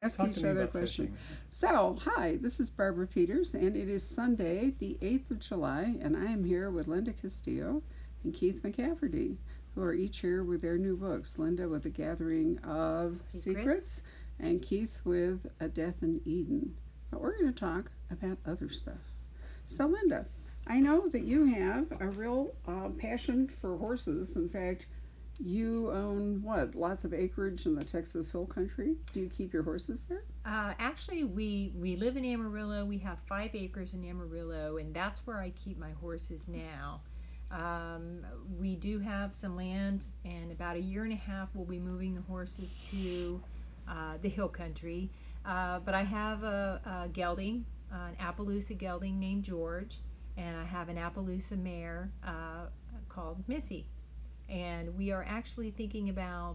ask Talk to each me other a about question. fishing. So, hi, this is Barbara Peters, and it is Sunday, the 8th of July, and I am here with Linda Castillo and Keith McCafferty, who are each here with their new books. Linda with A Gathering of Secrets. Secrets, and Keith with A Death in Eden. But we're going to talk about other stuff. So, Linda, I know that you have a real passion for horses. In fact, you own what? Lots of acreage in the Texas Hill Country. Do you keep your horses there? Actually, we live in Amarillo. We have 5 acres in Amarillo, and that's where I keep my horses now. Um, we do have some land, and about a year and a half, we'll be moving the horses to the hill country. But I have a gelding, an Appaloosa gelding named George, and I have an Appaloosa mare called Missy. And we are actually thinking about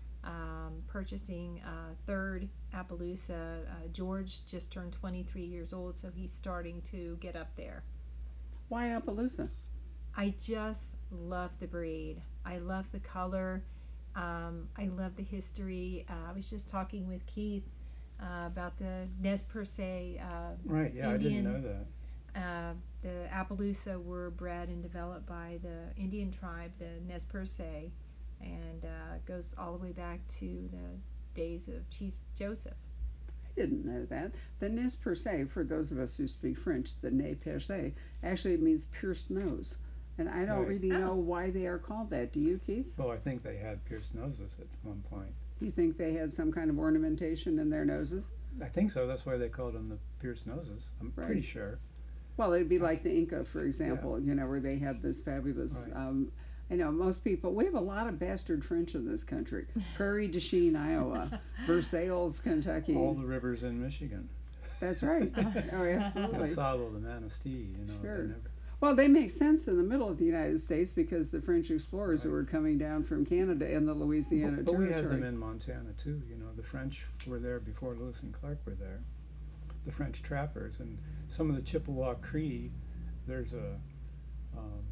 purchasing a third Appaloosa. George just turned 23 years old, so he's starting to get up there. Why Appaloosa? I just love the breed. I love the color. I love the history. I was just talking with Keith about the Nez Perce Right, yeah, I didn't Indian. know that. The Appaloosa were bred and developed by the Indian tribe, the Nez Perce, and goes all the way back to the days of Chief Joseph. I didn't know that. The Nez Perce, for those of us who speak French, the Nez Perce, actually means pierced nose. And I don't Right. really Oh, know why they are called that. Do you, Keith? Well, I think they had pierced noses at one point. Do you think they had some kind of ornamentation in their noses? I think so. That's why they called them the pierced noses. I'm pretty Right. sure. Well, it'd be I, like the Inca, for yeah, example, where they had this fabulous. right. I know most people, we have a lot of bastard French in this country. Prairie du Chien, Iowa, Versailles, All Kentucky. the rivers in Michigan. That's right. Oh, The absolutely. Sable, the Manistee, they Sure. never. Well, they make sense in the middle of the United States because the French explorers who Right. were coming down from Canada and the Louisiana But we had them Territory. in Montana too. The French were there before Lewis and Clark were there. The French trappers and some of the Chippewa Cree. There's um,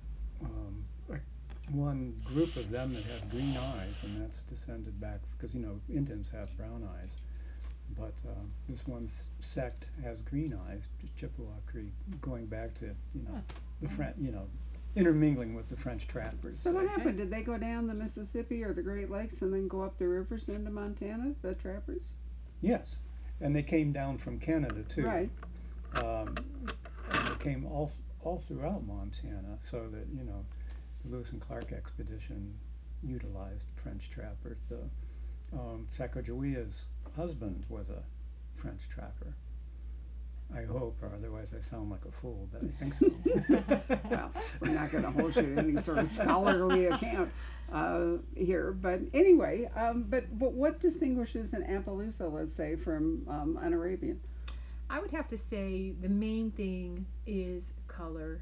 a one group of them that have green eyes, and that's descended back because Indians have brown eyes, but this one sect has green eyes, Chippewa Cree, going back to Huh. the Wow. French, intermingling with the French trappers. So what So Okay. happened? Did they go down the Mississippi or the Great Lakes and then go up the rivers into Montana, the trappers? yes, and they came down from Canada too, Right. um, and they came all throughout Montana, so that the Lewis and Clark expedition utilized French trappers. The Sacagawea's husband was a French trapper. I hope, or otherwise I sound like a fool, but I think so. Well, we're not going to hold you to any sort of scholarly account here, but anyway, but what distinguishes an Appaloosa, let's say, from an Arabian? I would have to say the main thing is color.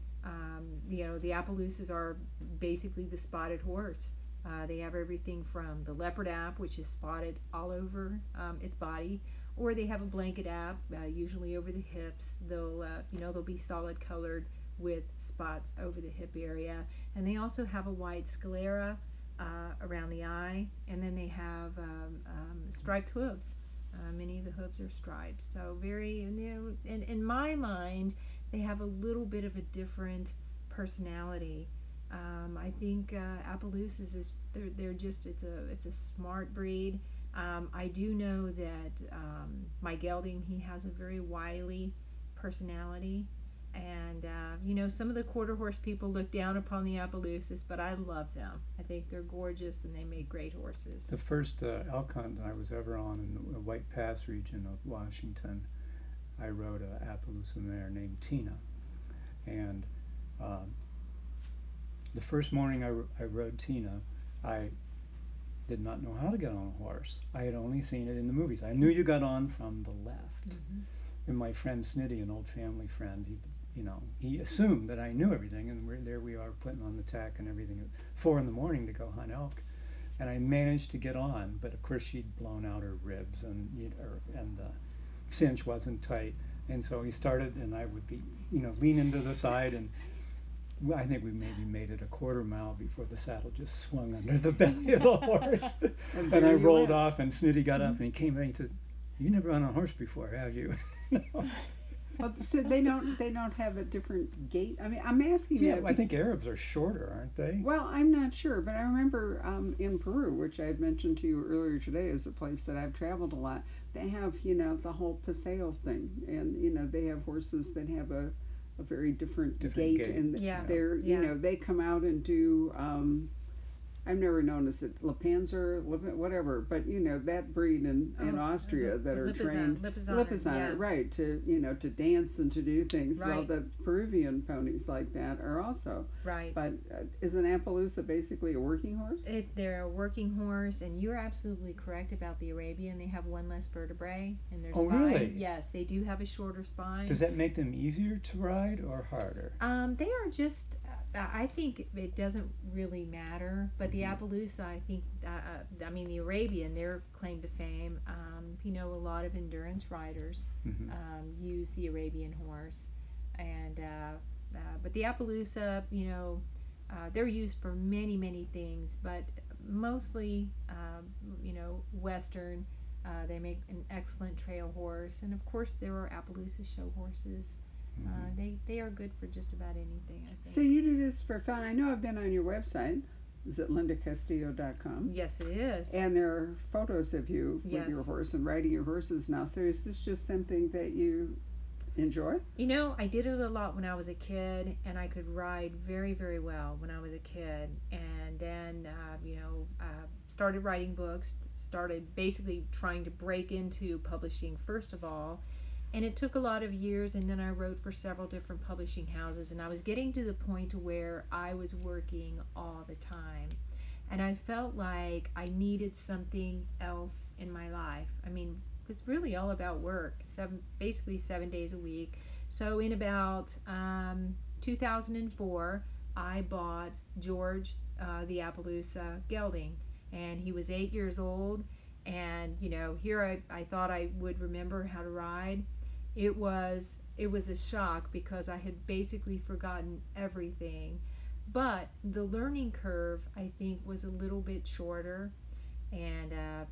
The Appaloosas are basically the spotted horse. They have everything from the leopard app, which is spotted all over its body, or they have a blanket app, usually over the hips. They'll be solid colored with spots over the hip area, and they also have a white sclera around the eye, and then they have striped hooves. Many of the hooves are striped, so very, in my mind, they have a little bit of a different personality. I think Appaloosas they're just it's a smart breed. I do know that my gelding, he has a very wily personality, and some of the quarter horse people look down upon the Appaloosas, but I love them. I think they're gorgeous and they make great horses. The first elk hunt I was ever on in the White Pass region of Washington, I rode a Appaloosa mare named Tina, and um, the first morning I rode Tina, I did not know how to get on a horse. I had only seen it in the movies. I knew you got on from the left. Mm-hmm. And my friend Snitty, an old family friend, he assumed that I knew everything, and there we are putting on the tack and everything at 4 in the morning to go hunt elk. And I managed to get on, but of course she'd blown out her ribs, and the cinch wasn't tight. And so he started, and I would be, lean into the side, and I think we maybe made it a quarter mile before the saddle just swung under the belly of the horse. And And there I you rolled went. off, and Snitty got up and he came in and he said, You never run on a horse before, have you? Well, so they don't have a different gait. I mean, I'm asking Yeah, that. I think Arabs are shorter, aren't they? Well, I'm not sure, but I remember in Peru, which I had mentioned to you earlier today, is a place that I've traveled a lot. They have, the whole paseo thing, and they have horses that have a very different Different gait, gait. and Yeah, they're, yeah. they come out and do. I've never known as it Lepanzer, whatever, but that breed in Oh, Austria that are trained Lipizzaner, Lipizzaner, yeah, right, to dance and to do things. Well, right, the Peruvian ponies like that are also. right. But is an Appaloosa basically a working horse? They're a working horse, and you're absolutely correct about the Arabian. They have one less vertebrae in their Oh, spine. really? Yes, they do have a shorter spine. Does that make them easier to ride or harder? They are just. I think it doesn't really matter, but the Hmm. Appaloosa, I think. I mean, the Arabian, their claim to fame. A lot of endurance riders Hmm. use the Arabian horse, and but the Appaloosa, they're used for many, many things, but mostly, Western. They make an excellent trail horse, and of course, there are Appaloosa show horses. Hmm. They are good for just about anything, I So think. you do this for fun. I know I've been on your website. Is it lindacastillo.com? Yes, it is. And there are photos of you with Yes. your horse and riding your horses now. So is this just something that you enjoy? I did it a lot when I was a kid, and I could ride very, very well when I was a kid. And then, started writing books, started basically trying to break into publishing first of all. And it took a lot of years, and then I wrote for several different publishing houses, and I was getting to the point where I was working all the time. And I felt like I needed something else in my life. I mean, it was really all about work, basically 7 days a week. So in about 2004, I bought George the Appaloosa gelding, and he was 8 years old. And here I thought I would remember how to ride. It was a shock because I had basically forgotten everything. But the learning curve, I think, was a little bit shorter, and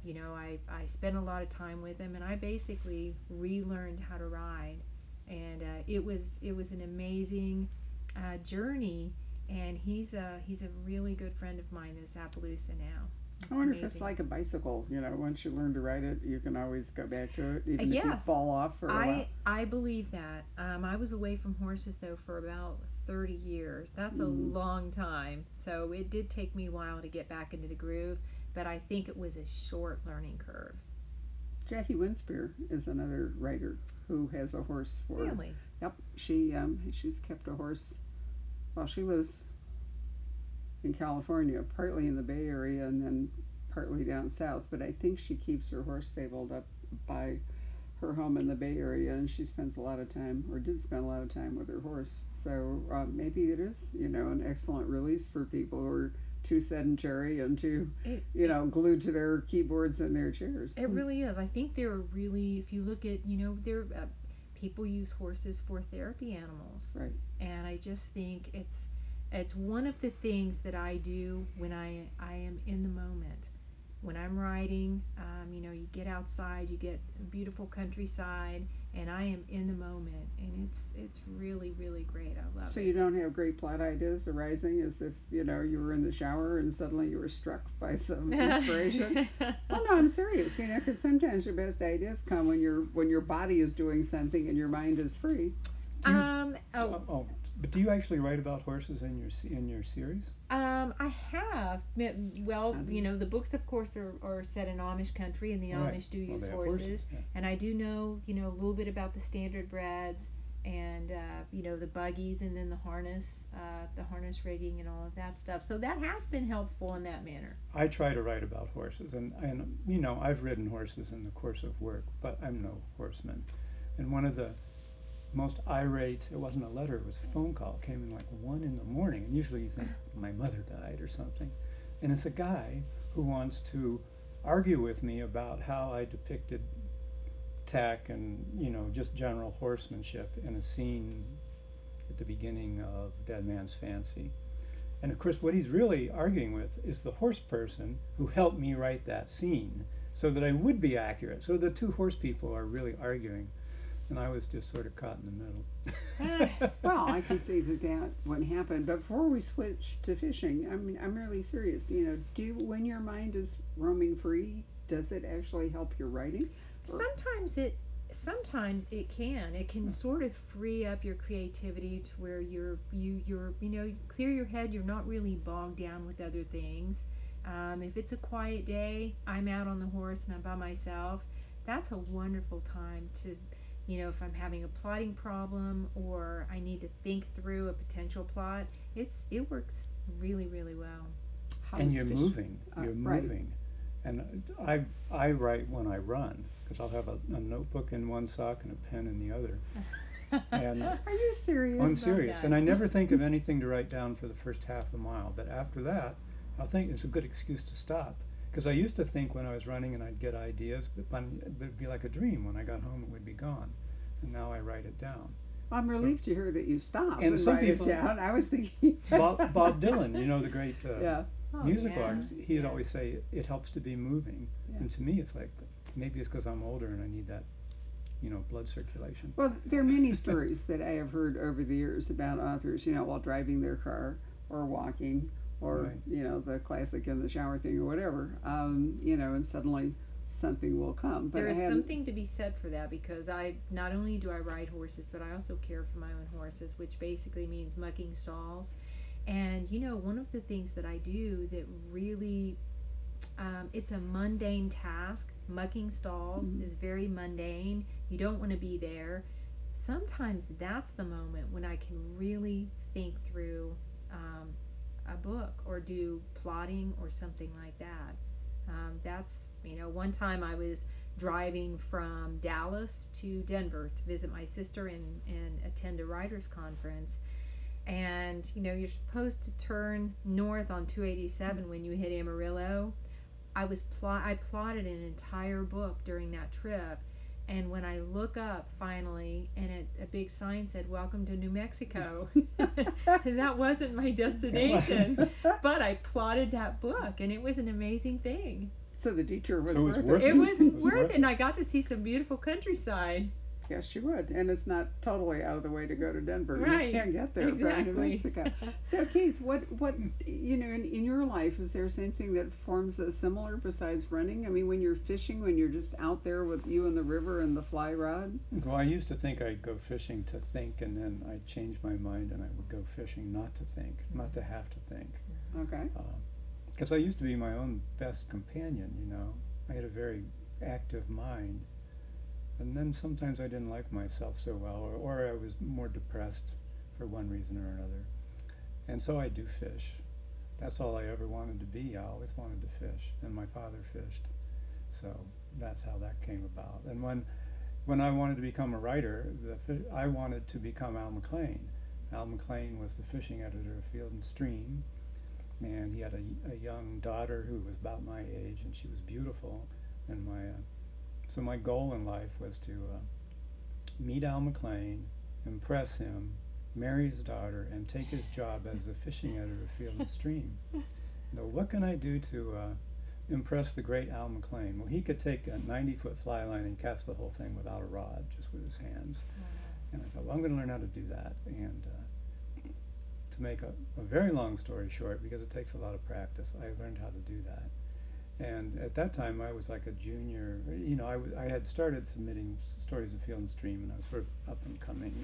I spent a lot of time with him, and I basically relearned how to ride, and it was an amazing journey, and he's a really good friend of mine, this Appaloosa now. I It's wonder if it's amazing. like a bicycle. Once you learn to ride it, you can always go back to it, even if you Yes, fall off for a while. I believe that. I was away from horses though for about 30 years. That's a Mm. long time. So it did take me a while to get back into the groove, but I think it was a short learning curve. Jackie Winspear is another writer who has a horse for. Really? Yep, she's kept a horse. Well, she lives in California, partly in the Bay Area and then partly down south. But I think she keeps her horse stabled up by her home in the Bay Area, and she spends a lot of time, or did spend a lot of time with her horse. So maybe it is, an excellent release for people who are too sedentary and too, It it glued to their keyboards and their chairs. it really is. I think they're really, if you look at, they're people use horses for therapy animals, Right. and I just think it's one of the things that I do when I am in the moment. When I'm riding, you get outside, you get a beautiful countryside, and I am in the moment, and it's really, really great. I love So it. you don't have great plot ideas arising as if, you were in the shower and suddenly you were struck by some inspiration? Well, no, I'm serious, because sometimes your best ideas come when your body is doing something and your mind is free. Do you? Oh, But do you actually write about horses in your series? I have. Well, Hobbies. the books, of course, are set in Amish country, and the All right. Amish do Well, use they have horses. horses. Yeah. And I do know, a little bit about the standard breds and, the buggies and then the harness rigging and all of that stuff. So that has been helpful in that manner. I try to write about horses, and I've ridden horses in the course of work, but I'm no horseman. And one of the most irate, it wasn't a letter, it was a phone call, came in like 1 in the morning, and usually you think my mother died or something. And it's a guy who wants to argue with me about how I depicted tack and just general horsemanship in a scene at the beginning of Dead Man's Fancy. And of course, what he's really arguing with is the horse person who helped me write that scene. so that I would be accurate. So the two horse people are really arguing, and I was just sort of caught in the middle. Well, I can see that would happen. But before we switch to fishing, I mean, I'm really serious. When your mind is roaming free, does it actually help your writing? Or- Sometimes it can. It can sort of free up your creativity to where you clear your head. You're not really bogged down with other things. If it's a quiet day, I'm out on the horse and I'm by myself. That's a wonderful time to, if I'm having a plotting problem or I need to think through a potential plot, it works really, really well. And you're fish- moving. You're right. moving. And I write when I run because I'll have a notebook in one sock and a pen in the other. And Are you serious? I'm Love serious. that. And I never think of anything to write down for the first half a mile. But after that, I'll think it's a good excuse to stop. Because I used to think when I was running and I'd get ideas, but it'd be like a dream. When I got home, it would be gone. And now I write it down. I'm relieved to hear that you stopped And and some write people- it down. I was thinking. Bob Dylan, the great Yeah. Oh, musical yeah. artist, he'd always say it helps to be moving. Yeah. And to me, it's like maybe it's because I'm older and I need that, blood circulation. Well, there are many stories that I have heard over the years about authors, while driving their car or walking or, Right. the classic in the shower thing or whatever, and suddenly something will come. But There I is hadn't- something to be said for that because I not only do I ride horses, but I also care for my own horses, which basically means mucking stalls. And one of the things that I do that really, it's a mundane task. Mucking stalls Mhm. is very mundane. You don't want to be there. Sometimes that's the moment when I can really think through a book or do plotting or something like that. One time I was driving from Dallas to Denver to visit my sister and attend a writers conference. And you're supposed to turn north on 287 when you hit Amarillo. I plotted an entire book during that trip, and when I look up finally, and a big sign said "Welcome to New Mexico," and that wasn't my destination, but I plotted that book, and it was an amazing thing. So the detour was So it was worth worth it. It was It was worth worth it, it. and I got to see some beautiful countryside. Yes, you would. And it's not totally out of the way to go to Denver. Right. You can't get there from New Exactly. Mexico. So, Keith, what in your life, is there something that forms a similar besides running? I mean, when you're fishing, when you're just out there with you and the river and the fly rod? Well, I used to think I'd go fishing to think, and then I'd change my mind and I would go fishing not to think, not to have to think. Okay. Because I used to be my own best companion. I had a very active mind. And then sometimes I didn't like myself so well, or I was more depressed for one reason or another. And so I do fish. That's all I ever wanted to be. I always wanted to fish, and my father fished. So that's how that came about. And when I wanted to become a writer, I wanted to become Al McLean. Al McLean was the fishing editor of Field and Stream, and he had a young daughter who was about my age, and she was beautiful. And so my goal in life was to meet Al McLean, impress him, marry his daughter, and take his job as the fishing editor of Field and Stream. Now, what can I do to impress the great Al McLean? Well, he could take a 90-foot fly line and cast the whole thing without a rod, just with his hands. And I thought, well, I'm going to learn how to do that. And to make a very long story short, because it takes a lot of practice, I learned how to do that. And at that time, I was like a junior. I had started submitting stories of Field and Stream, and I was sort of up and coming,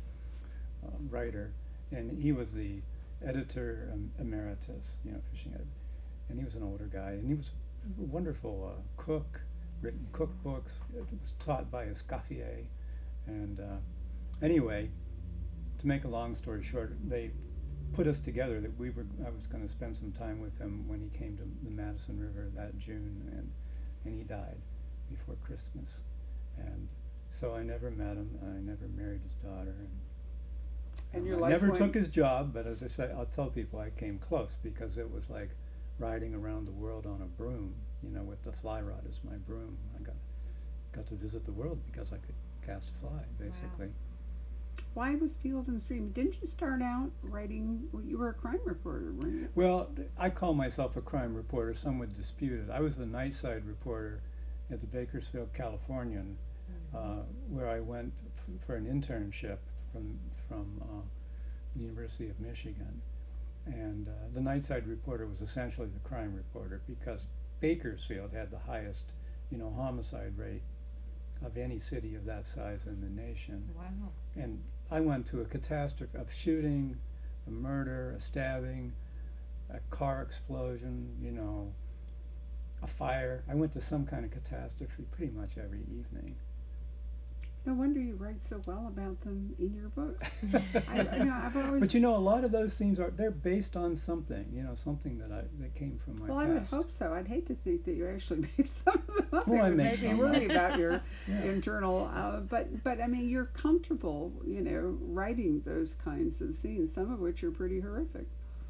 writer. And he was the editor emeritus, fishing editor. And he was an older guy, and he was a wonderful cook, written cookbooks. It was taught by Escoffier. And anyway, to make a long story short, they put us together that I was going to spend some time with him when he came to the Madison River that June, and he died before Christmas. And so I never met him, and I never married his daughter, And your I life never went- took his job. But as I say, I'll tell people I came close because it was like riding around the world on a broom, with the fly rod as my broom. I got to visit the world because I could cast a fly, basically. Why was Field and Stream? Didn't you start out writing? Well, you were a crime reporter, weren't you? Well, I call myself a crime reporter. Some would dispute it. I was the night side reporter at the Bakersfield Californian, Mm-hmm. where I went for an internship from the University of Michigan. And the Nightside Reporter was essentially the crime reporter because Bakersfield had the highest, homicide rate of any city of that size in the nation. Wow. And I went to a catastrophe of shooting, a murder, a stabbing, a car explosion, a fire. I went to some kind of catastrophe pretty much every evening. No wonder you write so well about them in your books. I've always. But a lot of those themes they're based on something, something that came from my Well, past. I would hope so. I'd hate to think that you actually made some of them up. Well, I It would made make me some worry up. about your Yeah. internal. But I mean, you're comfortable, writing those kinds of scenes, some of which are pretty horrific.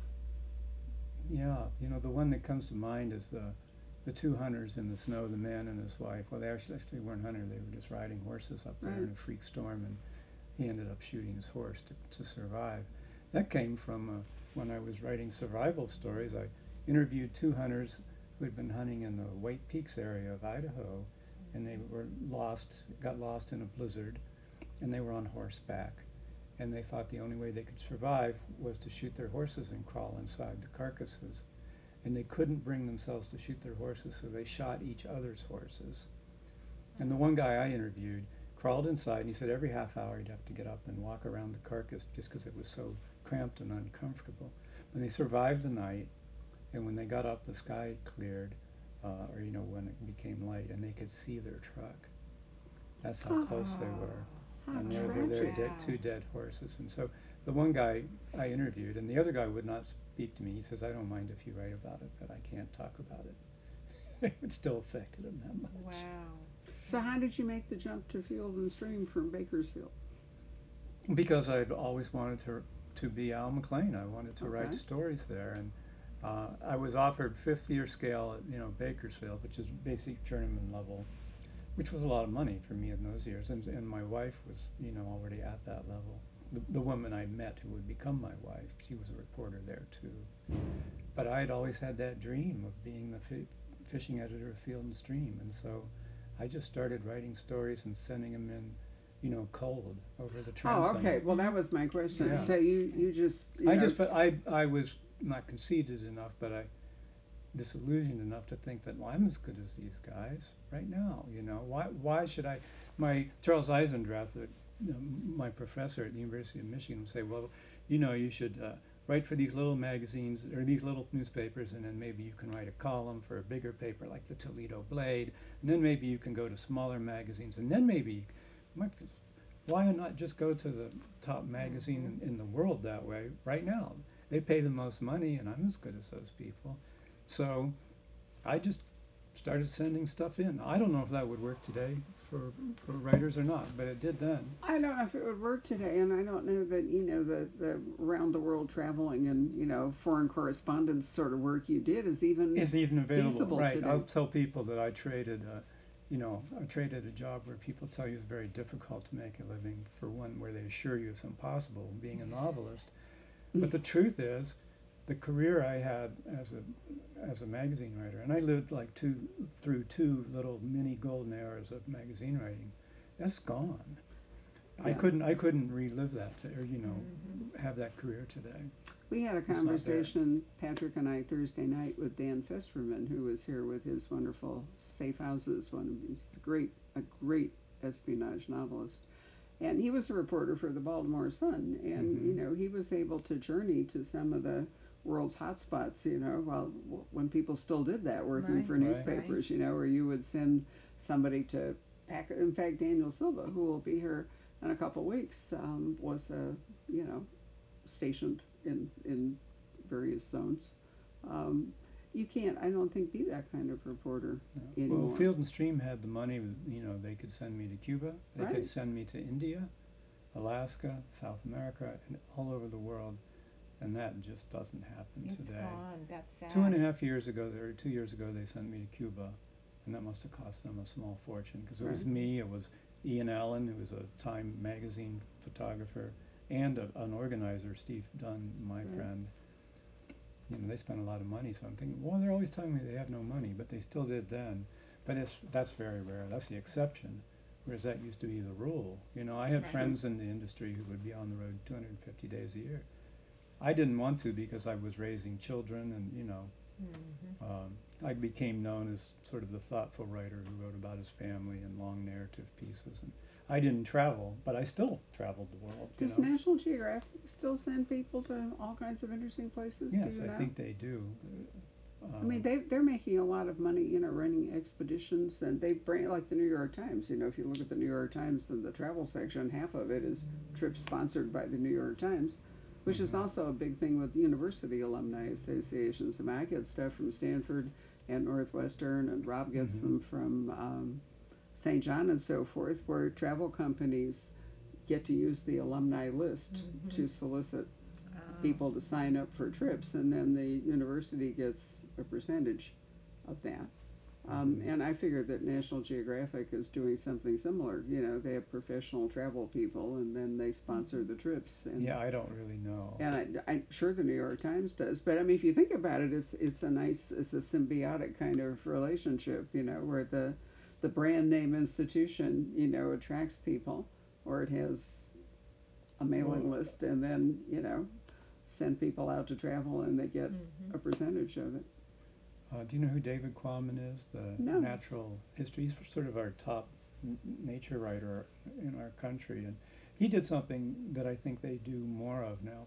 Yeah, the one that comes to mind is the two hunters in the snow, the man and his wife. Well, they actually weren't hunters; they were just riding horses up there Right. in a freak storm, and he ended up shooting his horse to survive. That came from when I was writing survival stories. I interviewed two hunters who had been hunting in the White Peaks area of Idaho, and they got lost in a blizzard, and they were on horseback. And they thought the only way they could survive was to shoot their horses and crawl inside the carcasses. And they couldn't bring themselves to shoot their horses, so they shot each other's horses. And the one guy I interviewed crawled inside, and he said every half hour he'd have to get up and walk around the carcass just because it was so cramped and uncomfortable. But they survived the night, and when they got up, the sky cleared, or when it became light, and they could see their truck. That's how close they were. How And there were their tragic. two dead horses. And so the one guy I interviewed, and the other guy would not speak to me. He says, "I don't mind if you write about it, but I can't talk about it." It still affected him that much. Wow. So how did you make the jump to Field and Stream from Bakersfield? Because I'd always wanted to be Al McLean. I wanted to write Okay. stories there, and I was offered fifth year scale at Bakersfield, which is basic journeyman level, which was a lot of money for me in those years. And my wife was already at that level. The woman I met who would become my wife, she was a reporter there too. But I had always had that dream of being the fishing editor of Field and Stream, and so I just started writing stories and sending them in, cold over the Oh, transom. okay. Well, that was my question. Yeah. So you just But I was not conceited enough, but I disillusioned enough to think that, well, I'm as good as these guys right now. Why should I? My Charles Eisendrath, my professor at the University of Michigan, would say, well, you should write for these little magazines or these little newspapers, and then maybe you can write a column for a bigger paper like the Toledo Blade, and then maybe you can go to smaller magazines, and then maybe my, why not just go to the top magazine in the world that way right now? They pay the most money, and I'm as good as those people. So I just started sending stuff in. I don't know if that would work today for writers or not, but it did then. I don't know if it would work today, and I don't know that the around the world traveling and foreign correspondence sort of work you did is even Available, feasible right? today. I'll tell people that I traded, I traded a job where people tell you it's very difficult to make a living for one where they assure you it's impossible, being a novelist. But the truth is, the career I had as a magazine writer, and I lived like through two little mini golden eras of magazine writing. That's gone. Yeah. I couldn't relive that or Mm-hmm. have that career today. We had a It's not there. conversation, Patrick and I, Thursday night with Dan Festerman, who was here with his wonderful Safe Houses. He's a great espionage novelist, and he was a reporter for the Baltimore Sun, and he was able to journey to some of the world's hotspots. While when people still did that, working Right. for Right. newspapers, where you would send somebody to pack. In fact, Daniel Silva, who will be here in a couple weeks, was stationed in various zones. Um, you can't, I don't think, be that kind of reporter Yeah. Well, anymore. Field and Stream had the money. They could send me to Cuba. They Right. could send me to India, Alaska, South America, and all over the world. And that just doesn't happen It's today. gone. That's sad. 2.5 years ago, or 2 years ago, they sent me to Cuba, and that must have cost them a small fortune because it was Right. me, it was Ian Allen, who was a Time magazine photographer, and an organizer, Steve Dunn, my Right. friend. They spent a lot of money, so I'm thinking, well, they're always telling me they have no money, but they still did then. But that's very rare. That's the exception, whereas that used to be the rule. I had Right. friends in the industry who would be on the road 250 days a year. I didn't want to because I was raising children, and Mm-hmm. I became known as sort of the thoughtful writer who wrote about his family in long narrative pieces. And I didn't travel, but I still traveled the world. Does National Geographic still send people to all kinds of interesting places? Yes, Do you I know? think they do. I mean, they're making a lot of money, running expeditions, and they bring, like the New York Times. If you look at the New York Times in the travel section, half of it is trips sponsored by the New York Times, which is also a big thing with university alumni associations. I mean, I get stuff from Stanford and Northwestern, and Rob gets them from St. John and so forth, where travel companies get to use the alumni list to solicit people to sign up for trips, and then the university gets a percentage of that. And I figured that National Geographic is doing something similar. They have professional travel people, and then they sponsor the trips. And, Yeah, I don't really know. And I'm sure the New York Times does. But I mean, if you think about it, it's a symbiotic kind of relationship. Where the brand name institution, attracts people, or it has a mailing list, and then send people out to travel, and they get a percentage of it. Do you know who David Quammen is? The No. natural history. He's sort of our top nature writer in our country, and he did something that I think they do more of now.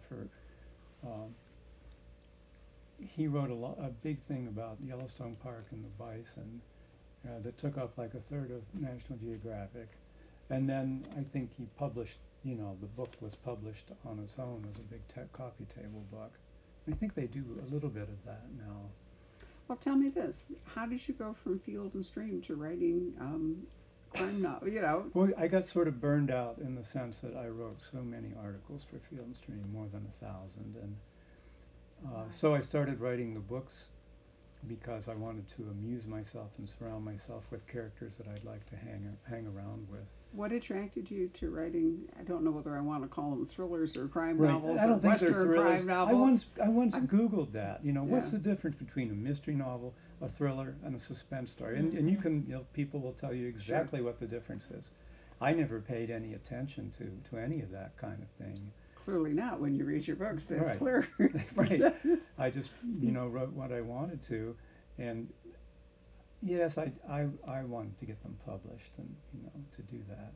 He wrote a big thing about Yellowstone Park and the bison that took up like a third of National Geographic, and then I think he published. The book was published on its own as a big coffee table book. I think they do a little bit of that now. Well, tell me this: how did you go from Field and Stream to writing crime novel? Well, I got sort of burned out in the sense that I wrote so many articles for Field and Stream, more than 1,000, and so I started writing the books because I wanted to amuse myself and surround myself with characters that I'd like to hang around with. What attracted you to writing? I don't know whether I want to call them thrillers or crime Right. novels, I don't or think they're Western thrillers. crime novels. I once Googled that. What's Yeah. the difference between a mystery novel, a thriller, and a suspense story? And you can, people will tell you exactly what the difference is. I never paid any attention to any of that kind of thing. Clearly not when you read your books. That's Right. clear. Right. I just, wrote what I wanted to, and yes, I wanted to get them published and to do that,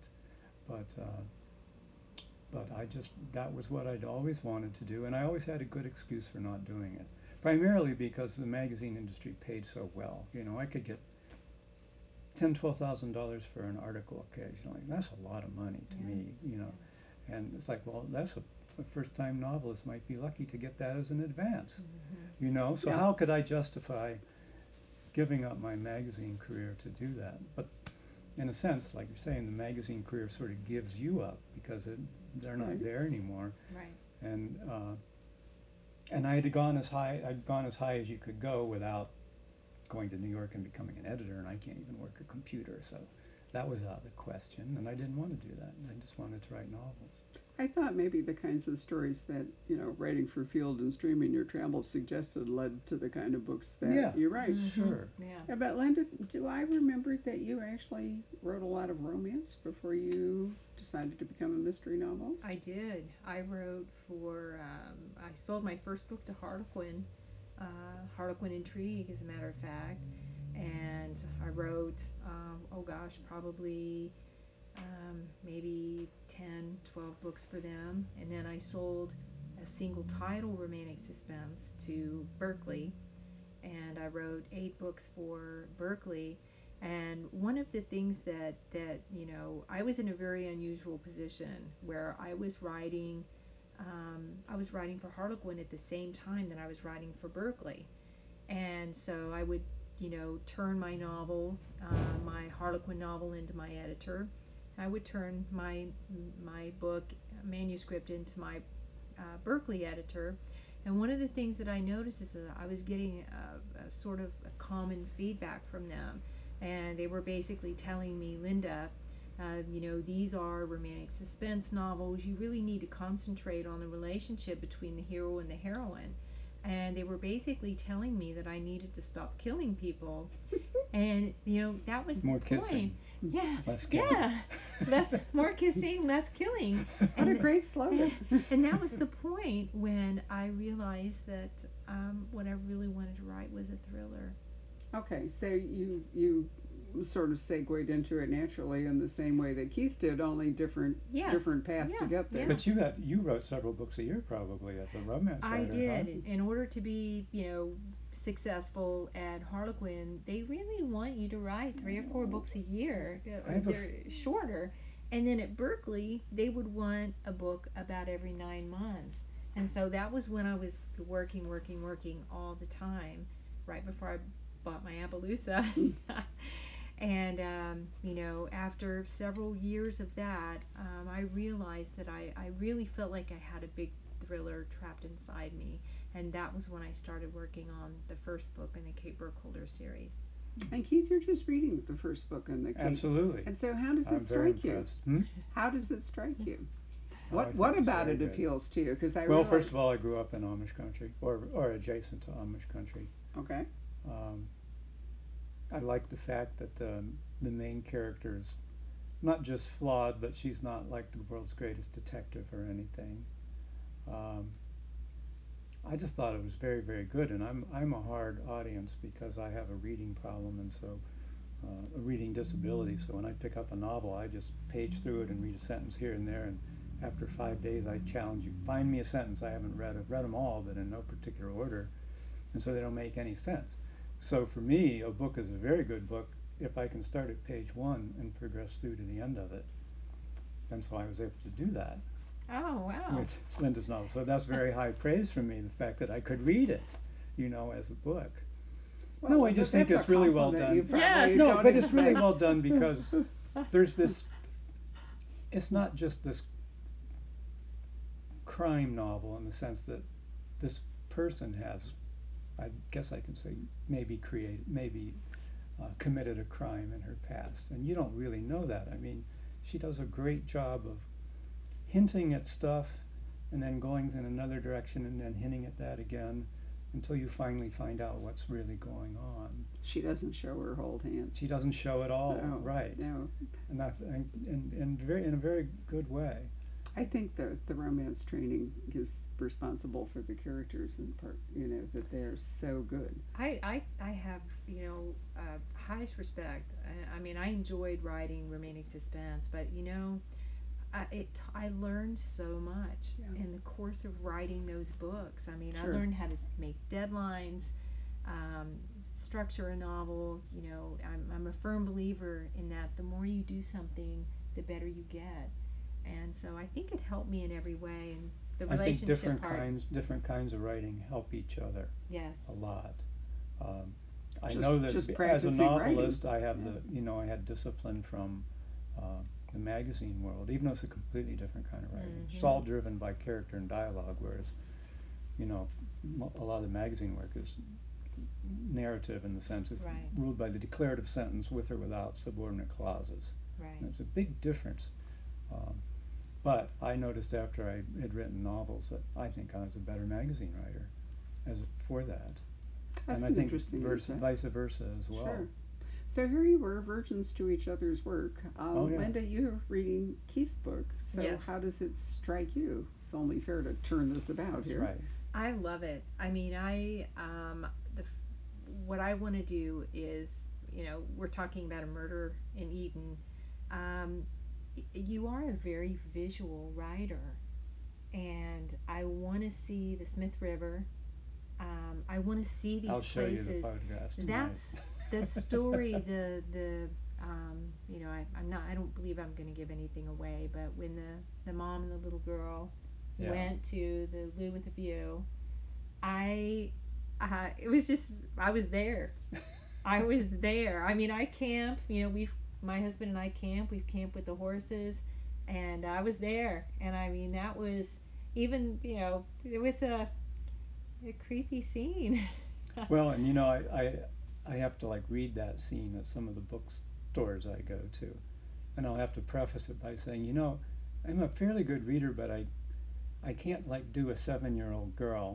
but that was what I'd always wanted to do, and I always had a good excuse for not doing it. Primarily because the magazine industry paid so well. I could get $10,000-$12,000 for an article occasionally. That's a lot of money to me. And it's like, well, that's a first-time novelist might be lucky to get that as an advance. So how could I justify giving up my magazine career to do that? But in a sense, like you're saying, the magazine career sort of gives you up because they're not there anymore. Right. And I'd gone as high as you could go without going to New York and becoming an editor, and I can't even work a computer, so that was out of the question, and I didn't want to do that. I just wanted to write novels. I thought maybe the kinds of stories that writing for Field and Stream in your travels suggested led to the kind of books that you write. Sure. Yeah, but Linda, do I remember that you actually wrote a lot of romance before you decided to become a mystery novelist? I did. I wrote for. I sold my first book to Harlequin, Harlequin Intrigue, as a matter of fact, and I wrote. Probably maybe 10, 12 books for them, and then I sold a single title romantic suspense to Berkley, and I wrote 8 books for Berkley. And one of the things that I was in a very unusual position where I was writing for Harlequin at the same time that I was writing for Berkley, and so I would turn my novel, my Harlequin novel, into my editor. I would turn my book manuscript into my Berkley editor. And one of the things that I noticed is that I was getting a sort of a common feedback from them, and they were basically telling me, Linda, these are romantic suspense novels. You really need to concentrate on the relationship between the hero and the heroine. and they were basically telling me that I needed to stop killing people. And that was the More point. kissing, Yeah, less killing. yeah. Less more kissing, less killing. What a And great slogan. and that was the point when I realized that what I really wanted to write was a thriller. Okay, so you sort of segued into it naturally in the same way that Keith did, only Yes. different paths to Yeah. get there. Yeah. But you wrote several books a year probably as a romance I writer, did. huh? In order to be, successful at Harlequin, they really want you to write 3 or 4 books a year. I have a They're shorter. And then at Berkeley, they would want a book about every 9 months. And so that was when I was working all the time, right before I bought my Appaloosa. And, after several years of that, I realized that I really felt like I had a big thriller trapped inside me. And that was when I started working on the first book in the Kate Burkholder series. And Keith, you're just reading the first book in the Kate. Absolutely. And so, how does I'm it very strike you? impressed. How does it strike you? Oh, I What think it's about very it good. appeals to you? Because I Well, realize. first of all, I grew up in Amish country, or adjacent to Amish country. Okay. Um, I like the fact that the main character is not just flawed, but she's not like the world's greatest detective or anything. Um, I just thought it was very, very good, and I'm a hard audience because I have a reading problem, and so a reading disability. So when I pick up a novel, I just page through it and read a sentence here and there, and after 5 days, I challenge you, find me a sentence I haven't read. I've read them all, but in no particular order, and so they don't make any sense. So for me, a book is a very good book if I can start at page one and progress through to the end of it. And so I was able to do that Oh, wow. with Linda's novel. So that's very high praise from me, the fact that I could read it, as a book. Well, No, I just think that's it's a really well compliment done. you probably Yes. No, don't but it's really expect. well done because there's this. It's not just this crime novel in the sense that this person has, I guess I can say, maybe committed a crime in her past, and you don't really know that. I mean, she does a great job of hinting at stuff and then going in another direction and then hinting at that again until you finally find out what's really going on. She doesn't show her whole hand. She doesn't show at all, No, right? no. And that, and very in a very good way. I think the romance training is responsible for the characters in part. That they're so good. I have, highest respect. I mean, I enjoyed writing Remaining Suspense, but, I learned so much Yeah. in the course of writing those books. I mean, I Sure. learned how to make deadlines, structure a novel. I'm a firm believer in that the more you do something, the better you get. And so I think it helped me in every way. And the I think relationship part. different kinds of writing help each other Yes. a lot. Um, I Just- know that just as a practicing novelist, writing. I have Yeah. I had discipline from the magazine world, even though it's a completely different kind of writing. It's all driven by character and dialogue, whereas a lot of the magazine work is narrative in the sense it's Right. ruled by the declarative sentence with or without subordinate clauses. Right. And it's a big difference. Um, but I noticed after I had written novels that I think I was a better magazine writer for that. That's And I an think interesting insight. vice versa as well. Sure. So here you were, virgins to each other's work. Oh, yeah. Linda, you're reading Keith's book. So Yes. how does it strike you? It's only fair to turn this about That's here. right. I love it. I mean, what I want to do is, we're talking about a murder in Eden. Um, you are a very visual writer, and I want to see the Smith River. I want to see these I'll show places. you the photographs tonight. That's the story. I'm not. I don't believe I'm going to give anything away. But when the mom and the little girl Yeah. went to the Lou with the View, it was just, I was there. I was there. I mean, I camp. My husband and I camp. We've camped with the horses, and I was there. And I mean, that was even, it was a creepy scene. Well, and I have to like read that scene at some of the bookstores I go to, and I'll have to preface it by saying, I'm a fairly good reader, but I can't like do a 7-year-old girl.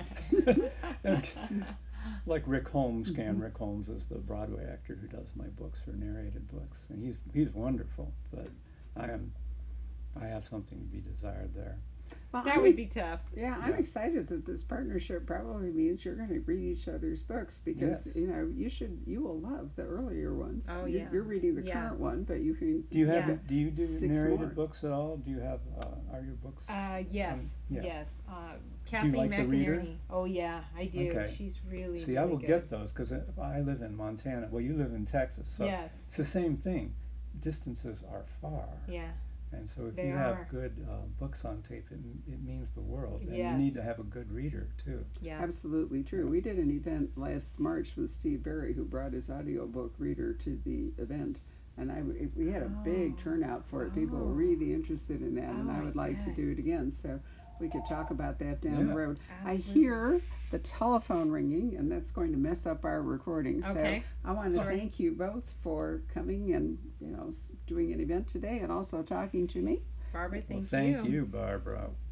Like Rick Holmes can. Rick Holmes is the Broadway actor who does my books or narrated books, and he's wonderful. But I have something to be desired there. Well, That would be tough. Yeah, I'm excited that this partnership probably means you're going to read each other's books because Yes. you will love the earlier ones. Oh, You're, yeah. you're reading the Yeah. current one, but you can. Do you Yeah. do 6 narrated more. books at all? Do you have are your books? Yes, Yeah. yes. Do you Kathleen like the reader? McInerney. Oh yeah, I do. Okay. She's really, See, really I will good. get those because I live in Montana. Well, you live in Texas, so Yes. it's the same thing. Distances are far. Yeah. And so if They you are. have good books on tape, it means the world. And you Yes. need to have a good reader too. Yeah. Absolutely true. Yeah. We did an event last March with Steve Berry, who brought his audiobook reader to the event. And we had a big turnout for it. People were Oh. really interested in that, and Oh, I would like to bet. do it again. So we could talk about that down the Yeah. road. I Absolutely. hear the telephone ringing, and that's going to mess up our recording. So Okay. I want to Sure. thank you both for coming and doing an event today, and also talking to me. Barbara, Well, thank thank you, Barbara.